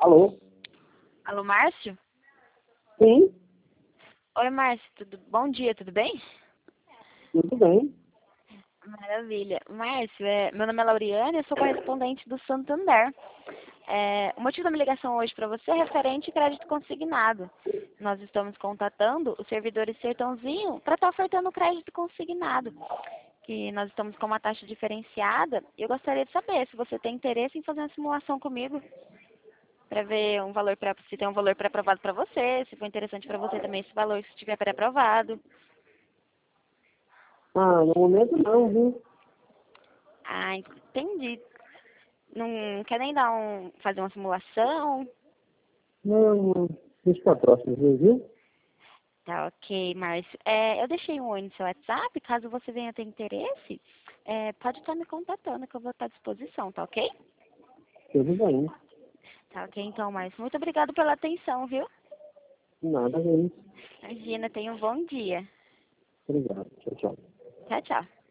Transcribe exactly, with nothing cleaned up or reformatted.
Alô? Alô, Márcio? Sim, Oi, Márcio, tudo bom dia, tudo bem? tudo bem. Maravilha. Márcio, é, meu nome é Lauriane, eu sou correspondente do Santander. É, o motivo da minha ligação hoje para você é referente a crédito consignado. Nós estamos contatando os servidores Sertãozinho para estar ofertando crédito consignado, que nós estamos com uma taxa diferenciada. E eu gostaria de saber se você tem interesse em fazer uma simulação comigo, para ver um valor pra, se tem um valor pré-aprovado para você, se for interessante para você também esse valor se estiver pré-aprovado. Ah, no momento não, viu? Ah, entendi. Não quer nem dar um, fazer uma simulação? Não, não. Deixa pra próxima, vez, viu? Tá, ok, Márcio. É, eu deixei um oi no seu WhatsApp, caso você venha ter interesse, é, pode estar me contatando que eu vou estar à disposição, tá ok? Tudo bem. Tá ok, então, Márcio. Muito obrigado pela atenção, viu? Nada, gente. Imagina, tenha um bom dia. Obrigado. Tchau, tchau. Tchau, tchau.